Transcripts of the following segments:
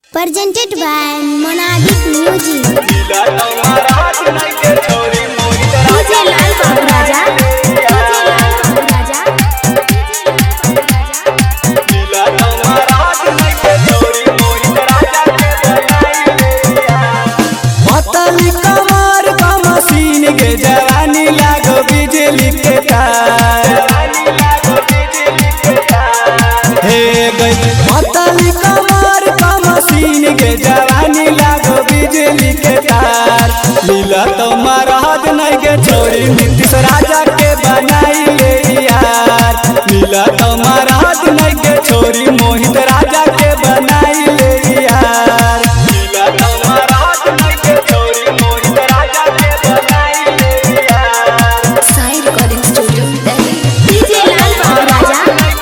Presented by Monadic Music. DJ Lal Babu Raja. पतली कमर का मशीन के जवानी लागो बिजली के तार हे गई पतली कमर का मशीन के जवानी लागो बिजली के तार लीला तो महाराज नहीं के छोरी नीतीश राजा के बनाई ले यार लीला तो महाराज नहीं के छोरी मोहित राजा के बनाई ले यार लीला तो महाराज नहीं के छोरी मोहित राजा के बनाई ले यार Sai Recording Studio, Delhi. DJ Lal Babu Raja.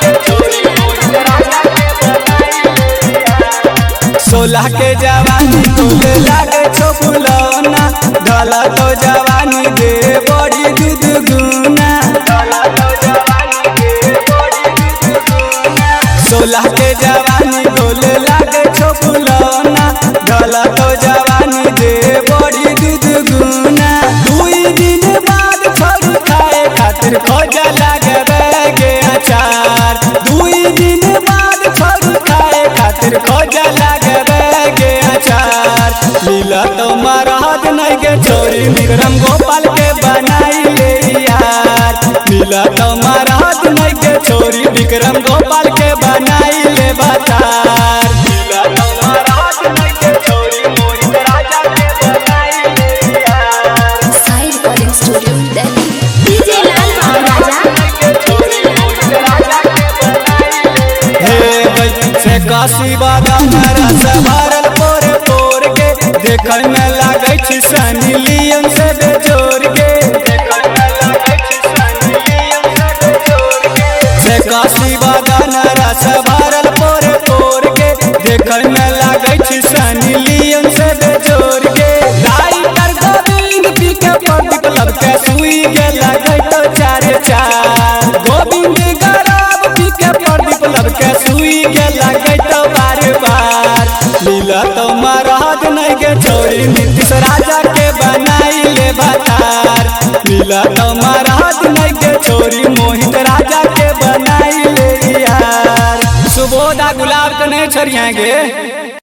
सोलह के जवानी तोले लागे छो फुलौना ढला तो जवानी दे बड़ी दूध गुना सोलह के जवानी तोले लागे छो फुलौना ढला तो जवानी दे बड़ी दूध गुना दुई दिन बाद छोड़ खाए खातिर खोजा लागे गे अचार दुई दिन बाद छोड़ खाए खातिर खोजा लागे गे अचार लीला तो महाराज नहीं के छोरी विक्रम गोपाल के बनाई ले यार लीला तो महाराज नहीं के छोरी विक्रम गोपाल के बनाई ले बतार लीला तो महाराज नहीं के छोरी मोहित राजा के बनाई ले यार Sai Recording Studio, Delhi. DJ Lal Babu Raja. हे गई से काशी बादाम रस भरल पोरे पोर के देखल में लागै छी सनी लियन से बेजोर के से काशी बादाम रस भरल पोरे पोर के देखल में लागै छी सनी लियन से बेजोर के राइटर गोविंद पी के पद क्लब के सुई के लागै तो चारे चार गोविंद गराब पी के पद क्लब के सुई के लागै तो बार बार लीला तो महाराज नहीं के छोरी नीतीश राजा के बनाई ले बतार लीला तो महाराज नहीं के छोरी मोहित राजा के बनाई ले यार सुबोधा गुलाब तो नहीं छोड़िएंगे।